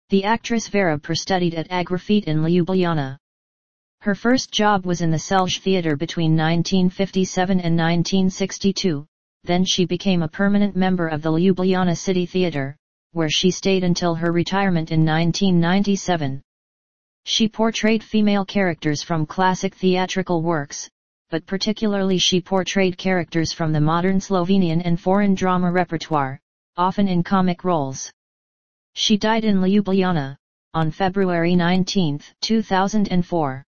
The actress Vera Per studied at Agrafit in Ljubljana. Her first job was in the Selj Theatre between 1957 and 1962, then she became a permanent member of the Ljubljana City Theatre, where she stayed until her retirement in 1997. She portrayed female characters from classic theatrical works, but particularly she portrayed characters from the modern Slovenian and foreign drama repertoire, often in comic roles. She died in Ljubljana, on February 19, 2004.